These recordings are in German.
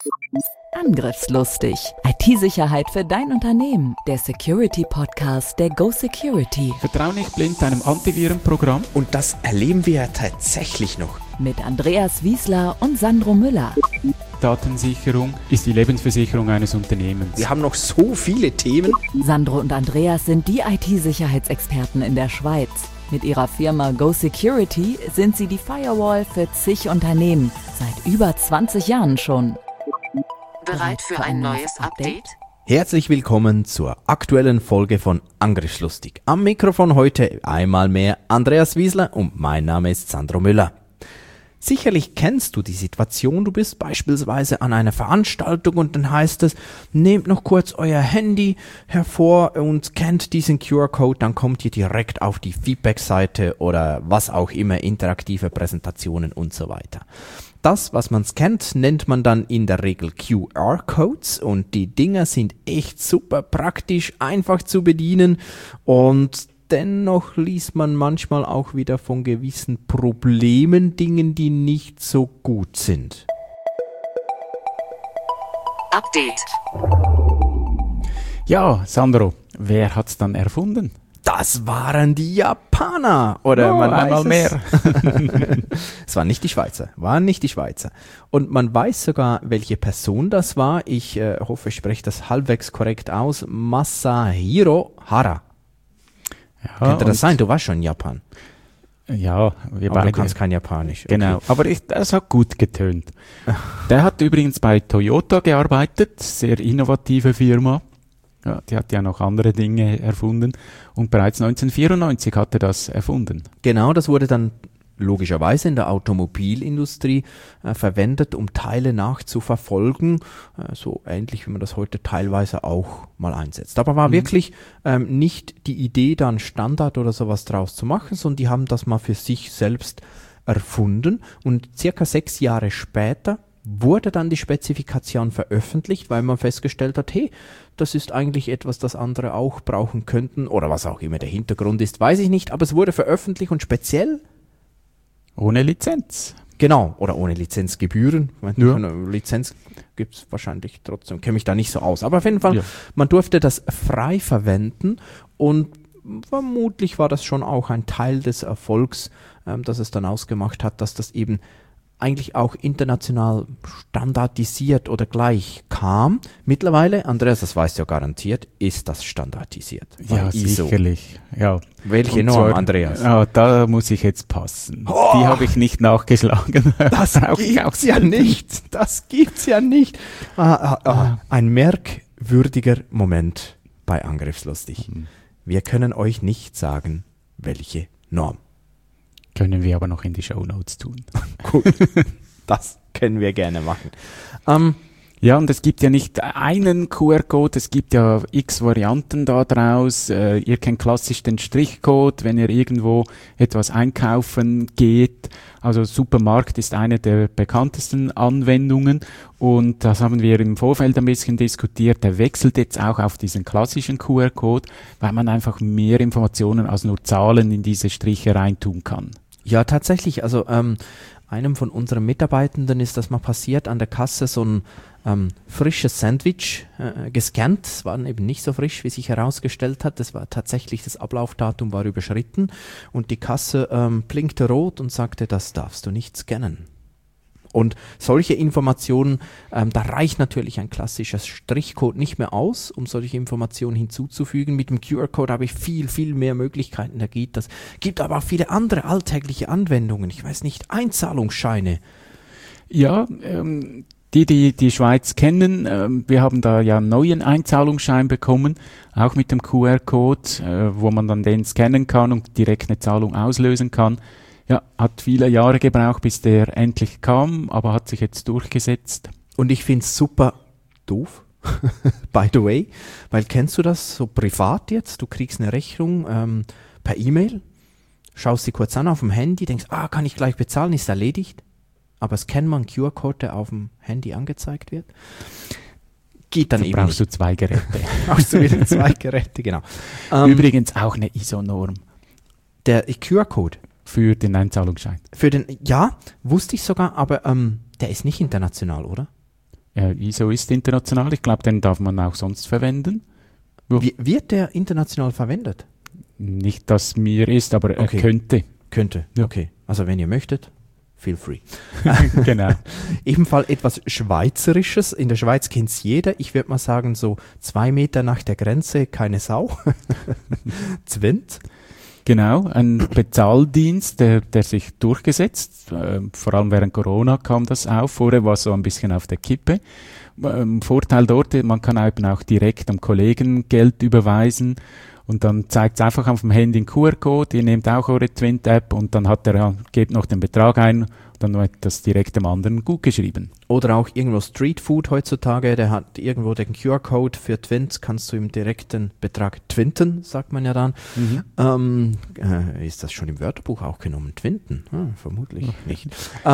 Angriffslustig. IT-Sicherheit für dein Unternehmen. Der Security-Podcast der Go Security. Vertrau nicht blind deinem Antivirenprogramm. Und das erleben wir ja tatsächlich noch. Mit Andreas Wiesler und Sandro Müller. Datensicherung ist die Lebensversicherung eines Unternehmens. Wir haben noch so viele Themen. Sandro und Andreas sind die IT-Sicherheitsexperten in der Schweiz. Mit ihrer Firma Go Security sind sie die Firewall für zig Unternehmen. Seit über 20 Jahren schon. Bereit für ein neues Update? Herzlich willkommen zur aktuellen Folge von Angriffslustig. Am Mikrofon heute einmal mehr Andreas Wiesler und mein Name ist Sandro Müller. Sicherlich kennst du die Situation, du bist beispielsweise an einer Veranstaltung und dann heißt es, nehmt noch kurz euer Handy hervor und scannt diesen QR-Code, dann kommt ihr direkt auf die Feedback-Seite oder was auch immer, interaktive Präsentationen und so weiter. Das, was man scannt, nennt man dann in der Regel QR-Codes und die Dinger sind echt super praktisch, einfach zu bedienen und dennoch liest man manchmal auch wieder von gewissen Problemen, Dingen, die nicht so gut sind. Update. Ja, Sandro, wer hat's dann erfunden? Das waren die Japaner, oder man weiß einmal mehr. Es waren nicht die Schweizer, Und man weiß sogar, welche Person das war. Ich hoffe, ich spreche das halbwegs korrekt aus. Masahiro Hara. Ja, Könnte das sein? Du warst schon in Japan. Ja, wir Aber beide. du kannst kein Japanisch. Okay. Genau, aber das hat gut getönt. Der hat übrigens bei Toyota gearbeitet, sehr innovative Firma. Ja, die hat ja noch andere Dinge erfunden und bereits 1994 hat er das erfunden. Genau, das wurde dann logischerweise in der Automobilindustrie verwendet, um Teile nachzuverfolgen, so ähnlich wie man das heute teilweise auch mal einsetzt. Aber war wirklich nicht die Idee, da einen Standard oder sowas draus zu machen, sondern die haben das mal für sich selbst erfunden und circa 6 Jahre später wurde dann die Spezifikation veröffentlicht, weil man festgestellt hat, hey, das ist eigentlich etwas, das andere auch brauchen könnten oder was auch immer der Hintergrund ist, weiß ich nicht, aber es wurde veröffentlicht und speziell ohne Lizenz. Genau, oder ohne Lizenzgebühren. Ja. Eine Lizenz gibt es wahrscheinlich trotzdem, kenne mich da nicht so aus. Aber auf jeden Fall, Man durfte das frei verwenden und vermutlich war das schon auch ein Teil des Erfolgs, dass es dann ausgemacht hat, dass das eben eigentlich auch international standardisiert oder gleich kam. Mittlerweile, Andreas, das weißt du ja garantiert, ist das standardisiert. Ja, ISO. Sicherlich. Ja. Welche Norm, Andreas? Ja, da muss ich jetzt passen. Die habe ich nicht nachgeschlagen. Das gibt's ja nicht. Das gibt's ja nicht. Ein merkwürdiger Moment bei Angriffslustig. Wir können euch nicht sagen, welche Norm. Können wir aber noch in die Shownotes tun. Gut, das können wir gerne machen. Ja, und es gibt ja nicht einen QR-Code, es gibt ja x Varianten da draus. Ihr kennt klassisch den Strichcode, wenn ihr irgendwo etwas einkaufen geht. Also Supermarkt ist eine der bekanntesten Anwendungen und das haben wir im Vorfeld ein bisschen diskutiert. Der wechselt jetzt auch auf diesen klassischen QR-Code, weil man einfach mehr Informationen als nur Zahlen in diese Striche reintun kann. Ja, tatsächlich. Also einem von unseren Mitarbeitenden ist das mal passiert, an der Kasse so ein frisches Sandwich gescannt. Es war eben nicht so frisch, wie sich herausgestellt hat. Das war tatsächlich, das Ablaufdatum war überschritten und die Kasse blinkte rot und sagte, das darfst du nicht scannen. Und solche Informationen, da reicht natürlich ein klassischer Strichcode nicht mehr aus, um solche Informationen hinzuzufügen. Mit dem QR-Code habe ich viel, viel mehr Möglichkeiten. Da geht das. Gibt aber auch viele andere alltägliche Anwendungen. Ich weiß nicht, Einzahlungsscheine. Ja, die Schweiz kennen, wir haben da ja einen neuen Einzahlungsschein bekommen, auch mit dem QR-Code, wo man dann den scannen kann und direkt eine Zahlung auslösen kann. Ja, hat viele Jahre gebraucht, bis der endlich kam, aber hat sich jetzt durchgesetzt. Und ich finde es super doof, by the way, weil kennst du das so privat jetzt? Du kriegst eine Rechnung per E-Mail, schaust sie kurz an auf dem Handy, denkst, kann ich gleich bezahlen, ist erledigt. Aber scannt man einen QR-Code, der auf dem Handy angezeigt wird. Geht dann eben brauchst nicht. Du 2 Geräte. Brauchst du wieder 2 Geräte, genau. Übrigens auch eine ISO-Norm. Der QR-Code. Für den Einzahlungsschein. Ja, wusste ich sogar, aber der ist nicht international, oder? ISO ist international. Ich glaube, den darf man auch sonst verwenden. Wird der international verwendet? Nicht, dass mir ist, aber er Okay. könnte. Könnte, Ja. okay. Also wenn ihr möchtet, feel free. Genau. Ebenfalls etwas Schweizerisches. In der Schweiz kennt es jeder. Ich würde mal sagen, so 2 Meter nach der Grenze, keine Sau. Zwent. Genau, ein Bezahldienst, der sich durchgesetzt. Vor allem während Corona kam das auf. Vorher war es so ein bisschen auf der Kippe. Vorteil dort, man kann eben auch direkt am Kollegen Geld überweisen. Und dann zeigt es einfach auf dem Handy einen QR-Code, ihr nehmt auch eure Twint-App und dann gebt noch den Betrag ein, dann wird das direkt dem anderen gut geschrieben. Oder auch irgendwo Streetfood heutzutage, der hat irgendwo den QR-Code für Twint, kannst du ihm direkt den Betrag twinten, sagt man ja dann. Ist das schon im Wörterbuch auch genommen? Twinten? Vermutlich nicht.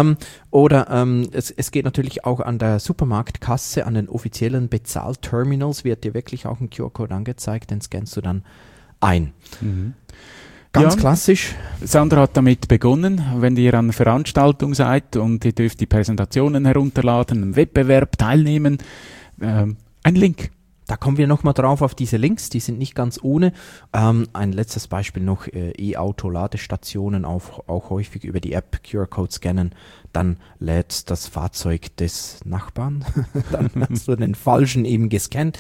Es geht natürlich auch an der Supermarktkasse, an den offiziellen Bezahlterminals, wird dir wirklich auch ein QR-Code angezeigt, den scannst du dann ein. Ganz Ja. klassisch. Sandra hat damit begonnen, wenn ihr an einer Veranstaltung seid und ihr dürft die Präsentationen herunterladen, am Wettbewerb teilnehmen, ein Link. Da kommen wir nochmal drauf auf diese Links, die sind nicht ganz ohne. Ein letztes Beispiel noch, E-Auto-Ladestationen auch häufig über die App QR-Code scannen, dann lädt das Fahrzeug des Nachbarn, dann hast du den falschen eben gescannt.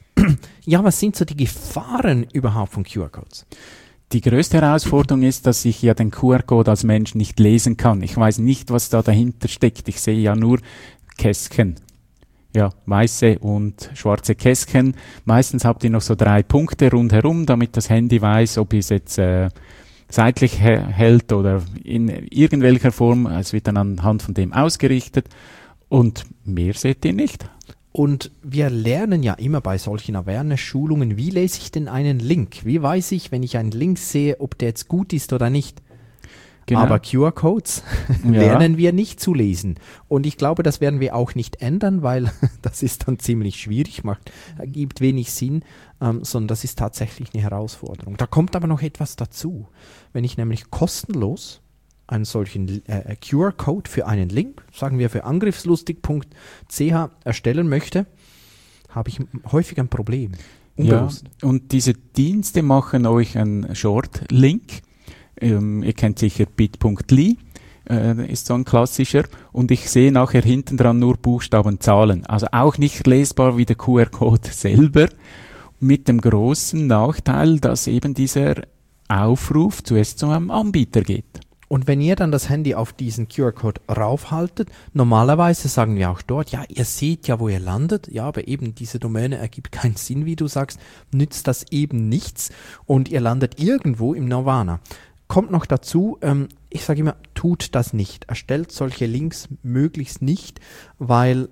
Ja, was sind so die Gefahren überhaupt von QR-Codes? Die größte Herausforderung ist, dass ich ja den QR-Code als Mensch nicht lesen kann. Ich weiß nicht, was da dahinter steckt. Ich sehe ja nur Kästchen. Ja, weiße und schwarze Kästchen. Meistens habt ihr noch so 3 Punkte rundherum, damit das Handy weiß, ob ihr es jetzt seitlich hält oder in irgendwelcher Form. Es wird dann anhand von dem ausgerichtet und mehr seht ihr nicht. Und wir lernen ja immer bei solchen Awareness-Schulungen, wie lese ich denn einen Link? Wie weiß ich, wenn ich einen Link sehe, ob der jetzt gut ist oder nicht? Genau. Aber QR-Codes lernen wir nicht zu lesen. Und ich glaube, das werden wir auch nicht ändern, weil das ist dann ziemlich schwierig, gibt wenig Sinn, sondern das ist tatsächlich eine Herausforderung. Da kommt aber noch etwas dazu. Wenn ich nämlich kostenlos einen solchen QR-Code für einen Link, sagen wir für angriffslustig.ch erstellen möchte, habe ich häufig ein Problem. Unbewusst. Ja, und diese Dienste machen euch einen Short-Link. Ihr kennt sicher bit.ly, ist so ein klassischer. Und ich sehe nachher hinten dran nur Buchstaben, Zahlen. Also auch nicht lesbar wie der QR-Code selber. Mit dem großen Nachteil, dass eben dieser Aufruf zuerst zu einem Anbieter geht. Und wenn ihr dann das Handy auf diesen QR-Code raufhaltet, normalerweise sagen wir auch dort, ja, ihr seht ja, wo ihr landet, ja, aber eben diese Domäne ergibt keinen Sinn, wie du sagst, nützt das eben nichts und ihr landet irgendwo im Nirvana. Kommt noch dazu, ich sage immer, tut das nicht. Erstellt solche Links möglichst nicht, weil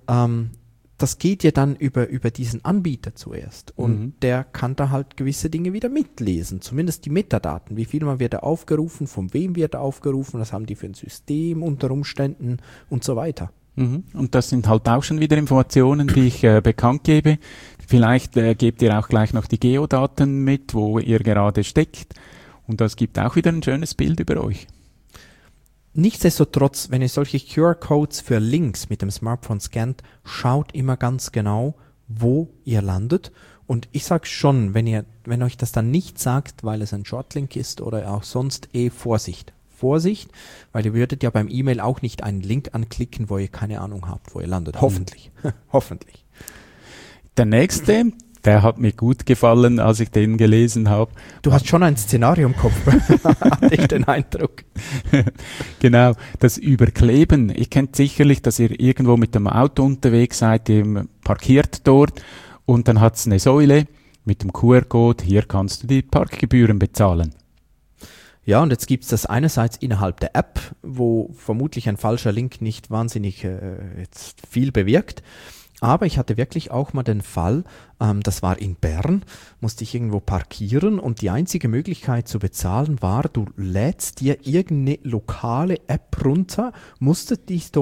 das geht ja dann über diesen Anbieter zuerst und der kann da halt gewisse Dinge wieder mitlesen, zumindest die Metadaten, wie viel man wird da aufgerufen, von wem wird aufgerufen, was haben die für ein System unter Umständen und so weiter. Und das sind halt auch schon wieder Informationen, die ich bekannt gebe. Vielleicht gebt ihr auch gleich noch die Geodaten mit, wo ihr gerade steckt und das gibt auch wieder ein schönes Bild über euch. Nichtsdestotrotz, wenn ihr solche QR-Codes für Links mit dem Smartphone scannt, schaut immer ganz genau, wo ihr landet. Und ich sage schon, wenn euch das dann nicht sagt, weil es ein Shortlink ist oder auch sonst, Vorsicht. Vorsicht, weil ihr würdet ja beim E-Mail auch nicht einen Link anklicken, wo ihr keine Ahnung habt, wo ihr landet. Hoffentlich. Hoffentlich. Der nächste, der hat mir gut gefallen, als ich den gelesen habe. Du hast schon ein Szenario im Kopf, hatte ich den Eindruck. Genau, das Überkleben. Ihr kennt sicherlich, dass ihr irgendwo mit dem Auto unterwegs seid, ihr parkiert dort und dann hat es eine Säule mit dem QR-Code, hier kannst du die Parkgebühren bezahlen. Ja, und jetzt gibt es das einerseits innerhalb der App, wo vermutlich ein falscher Link nicht wahnsinnig jetzt viel bewirkt. Aber ich hatte wirklich auch mal den Fall, das war in Bern, musste ich irgendwo parkieren und die einzige Möglichkeit zu bezahlen war, du lädst dir irgendeine lokale App runter, musstest dich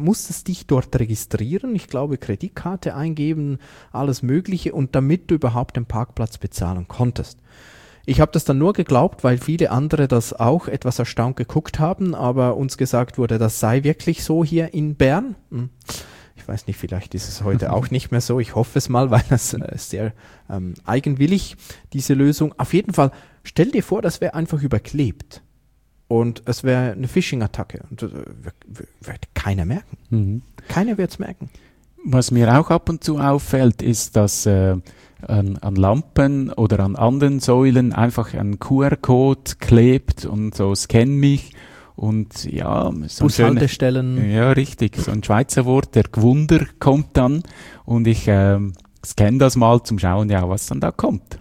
dort registrieren, ich glaube Kreditkarte eingeben, alles Mögliche und damit du überhaupt den Parkplatz bezahlen konntest. Ich habe das dann nur geglaubt, weil viele andere das auch etwas erstaunt geguckt haben, aber uns gesagt wurde, das sei wirklich so hier in Bern. Ich weiß nicht, vielleicht ist es heute auch nicht mehr so. Ich hoffe es mal, weil das sehr eigenwillig, diese Lösung. Auf jeden Fall, stell dir vor, das wäre einfach überklebt. Und es wäre eine Phishing-Attacke. Und das wird keiner merken. Mhm. Keiner wird es merken. Was mir auch ab und zu auffällt, ist, dass an Lampen oder an anderen Säulen einfach ein QR-Code klebt und so scan mich. Und ja, so Bushaltestellen. Ja, richtig. So ein Schweizer Wort, der Gwunder kommt dann und ich scanne das mal zum Schauen, ja, was dann da kommt.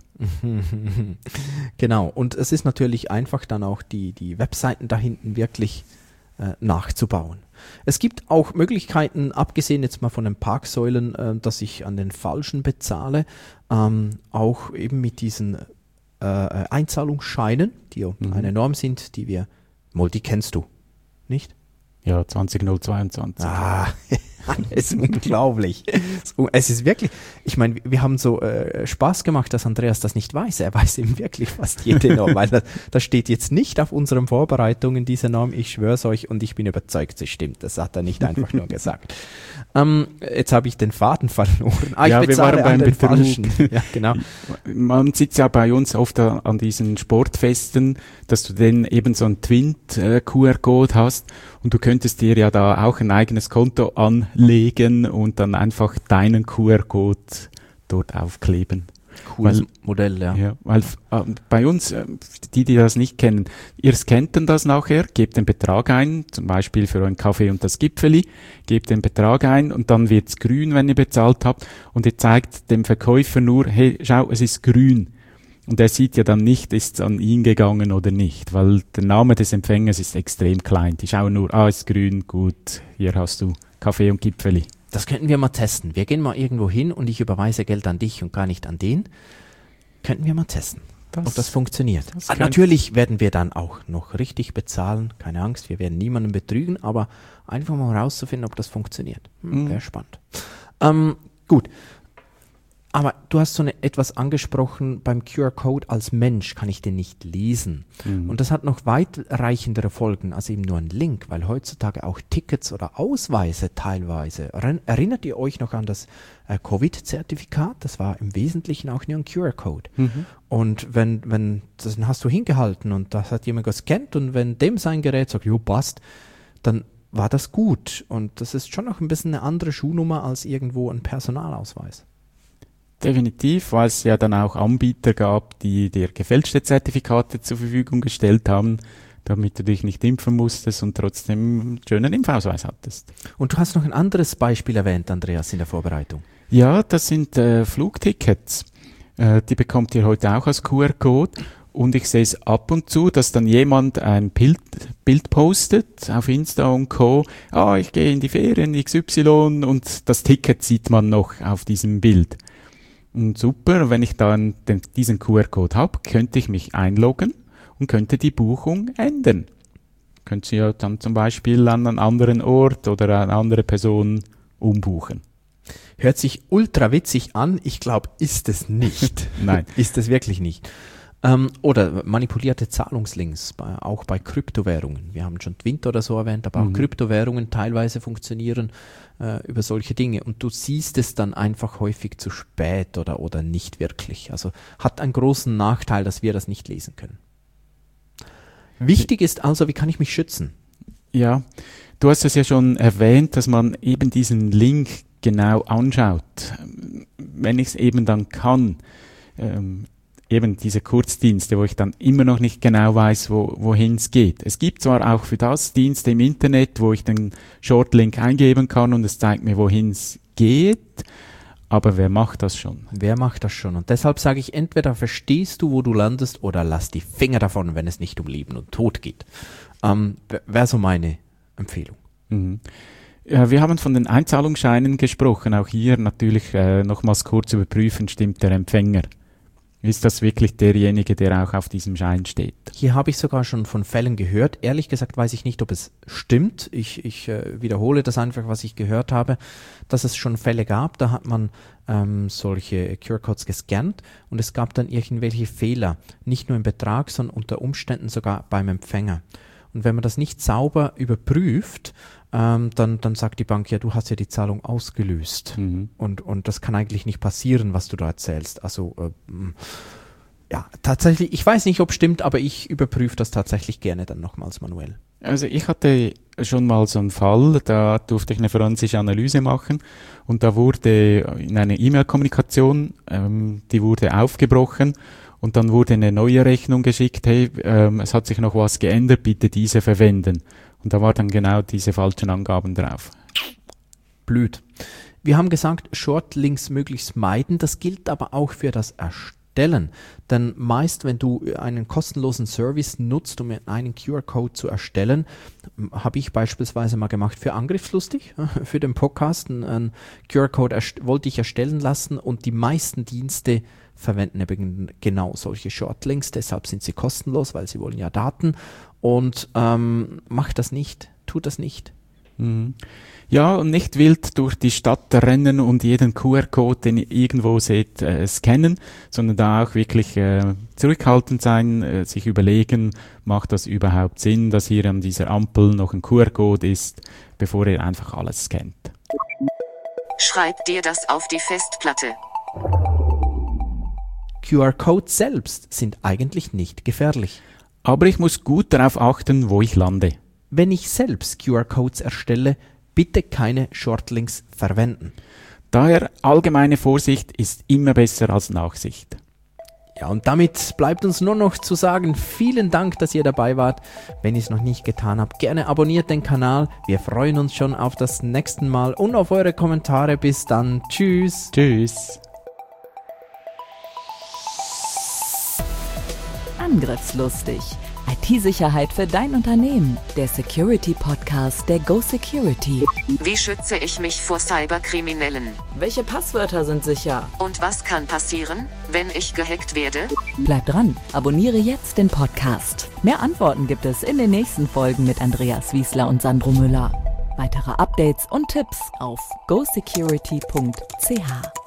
Genau. Und es ist natürlich einfach dann auch die Webseiten da hinten wirklich nachzubauen. Es gibt auch Möglichkeiten, abgesehen jetzt mal von den Parksäulen, dass ich an den falschen bezahle, auch eben mit diesen Einzahlungsscheinen, die eine Norm sind, die wir, die kennst du, nicht? Ja, 20022. Ah, es ist unglaublich. Es ist wirklich, ich meine, wir haben so Spaß gemacht, dass Andreas das nicht weiß. Er weiß eben wirklich fast jede Norm, weil das steht jetzt nicht auf unseren Vorbereitungen, diese Norm. Ich schwör's euch und ich bin überzeugt, sie stimmt. Das hat er nicht einfach nur gesagt. Jetzt habe ich den Faden verloren. Ja, wir waren beim Betrug. Ja, genau. Man sieht ja bei uns oft an diesen Sportfesten, dass du dann eben so einen Twint-QR-Code hast und du könntest dir ja da auch ein eigenes Konto anlegen und dann einfach deinen QR-Code dort aufkleben. Cooles Modell, ja. Ja, weil bei uns, die das nicht kennen, ihr scannt dann das nachher, gebt den Betrag ein, zum Beispiel für euren Kaffee und das Gipfeli, gebt den Betrag ein und dann wird's grün, wenn ihr bezahlt habt und ihr zeigt dem Verkäufer nur, hey, schau, es ist grün. Und er sieht ja dann nicht, ist es an ihn gegangen oder nicht, weil der Name des Empfängers ist extrem klein. Die schauen nur, ist grün, gut, hier hast du Kaffee und Gipfeli. Das könnten wir mal testen. Wir gehen mal irgendwo hin und ich überweise Geld an dich und gar nicht an den. Könnten wir mal testen, ob das funktioniert. Natürlich werden wir dann auch noch richtig bezahlen. Keine Angst, wir werden niemanden betrügen, aber einfach mal rauszufinden, ob das funktioniert. Wäre spannend. Gut. Aber du hast so etwas angesprochen, beim QR-Code als Mensch kann ich den nicht lesen. Und das hat noch weitreichendere Folgen als eben nur ein Link, weil heutzutage auch Tickets oder Ausweise teilweise, erinnert ihr euch noch an das Covid-Zertifikat? Das war im Wesentlichen auch nur ein QR-Code. Und wenn dann hast du hingehalten und das hat jemand gescannt und wenn dem sein Gerät sagt, jo, passt, dann war das gut. Und das ist schon noch ein bisschen eine andere Schuhnummer als irgendwo ein Personalausweis. Definitiv, weil es ja dann auch Anbieter gab, die dir gefälschte Zertifikate zur Verfügung gestellt haben, damit du dich nicht impfen musstest und trotzdem einen schönen Impfausweis hattest. Und du hast noch ein anderes Beispiel erwähnt, Andreas, in der Vorbereitung. Ja, das sind Flugtickets. Die bekommt ihr heute auch als QR-Code. Und ich sehe es ab und zu, dass dann jemand ein Bild postet auf Insta und Co. Ich gehe in die Ferien XY und das Ticket sieht man noch auf diesem Bild. Und super, wenn ich dann diesen QR-Code habe, könnte ich mich einloggen und könnte die Buchung ändern. Könnte sie ja dann zum Beispiel an einen anderen Ort oder eine andere Person umbuchen. Hört sich ultra witzig an. Ich glaube, ist es nicht. Nein. Ist es wirklich nicht. Oder manipulierte Zahlungslinks, auch bei Kryptowährungen. Wir haben schon Twint oder so erwähnt, aber auch Kryptowährungen teilweise funktionieren über solche Dinge. Und du siehst es dann einfach häufig zu spät oder nicht wirklich. Also hat einen großen Nachteil, dass wir das nicht lesen können. Wichtig ist also, wie kann ich mich schützen? Ja, du hast es ja schon erwähnt, dass man eben diesen Link genau anschaut. Wenn ich es eben dann kann, eben diese Kurzdienste, wo ich dann immer noch nicht genau weiß, wohin es geht. Es gibt zwar auch für das Dienste im Internet, wo ich den Shortlink eingeben kann und es zeigt mir, wohin es geht, aber wer macht das schon? Wer macht das schon? Und deshalb sage ich, entweder verstehst du, wo du landest, oder lass die Finger davon, wenn es nicht um Leben und Tod geht. Wäre so meine Empfehlung. Ja, wir haben von den Einzahlungsscheinen gesprochen. Auch hier natürlich nochmals kurz überprüfen, stimmt der Empfänger? Ist das wirklich derjenige, der auch auf diesem Schein steht? Hier habe ich sogar schon von Fällen gehört. Ehrlich gesagt weiß ich nicht, ob es stimmt. Ich wiederhole das einfach, was ich gehört habe, dass es schon Fälle gab. Da hat man solche QR-Codes gescannt und es gab dann irgendwelche Fehler. Nicht nur im Betrag, sondern unter Umständen sogar beim Empfänger. Und wenn man das nicht sauber überprüft, dann sagt die Bank, ja, du hast ja die Zahlung ausgelöst. Und das kann eigentlich nicht passieren, was du da erzählst. Also ja, tatsächlich, ich weiß nicht, ob es stimmt, aber ich überprüfe das tatsächlich gerne dann nochmals manuell. Also ich hatte schon mal so einen Fall, da durfte ich eine forensische Analyse machen und da wurde in einer E-Mail-Kommunikation, die wurde aufgebrochen und dann wurde eine neue Rechnung geschickt, hey, es hat sich noch was geändert, bitte diese verwenden. Und da war dann genau diese falschen Angaben drauf. Blöd. Wir haben gesagt, Shortlinks möglichst meiden, das gilt aber auch für das Erstellen. Denn meist, wenn du einen kostenlosen Service nutzt, um einen QR-Code zu erstellen, habe ich beispielsweise mal gemacht für Angriffslustig, für den Podcast, einen QR-Code wollte ich erstellen lassen und die meisten Dienste verwenden eben genau solche Shortlinks, deshalb sind sie kostenlos, weil sie wollen ja Daten und macht das nicht, tut das nicht. Ja, und nicht wild durch die Stadt rennen und jeden QR-Code, den ihr irgendwo seht, scannen, sondern da auch wirklich zurückhaltend sein, sich überlegen, macht das überhaupt Sinn, dass hier an dieser Ampel noch ein QR-Code ist, bevor ihr einfach alles scannt. Schreib dir das auf die Festplatte. QR-Codes selbst sind eigentlich nicht gefährlich. Aber ich muss gut darauf achten, wo ich lande. Wenn ich selbst QR-Codes erstelle, bitte keine Shortlinks verwenden. Daher allgemeine Vorsicht ist immer besser als Nachsicht. Ja, und damit bleibt uns nur noch zu sagen, vielen Dank, dass ihr dabei wart. Wenn ihr es noch nicht getan habt, gerne abonniert den Kanal. Wir freuen uns schon auf das nächste Mal und auf eure Kommentare. Bis dann. Tschüss. Tschüss. Angriffslustig. IT-Sicherheit für dein Unternehmen. Der Security-Podcast der Go Security. Wie schütze ich mich vor Cyberkriminellen? Welche Passwörter sind sicher? Und was kann passieren, wenn ich gehackt werde? Bleib dran, abonniere jetzt den Podcast. Mehr Antworten gibt es in den nächsten Folgen mit Andreas Wiesler und Sandro Müller. Weitere Updates und Tipps auf gosecurity.ch.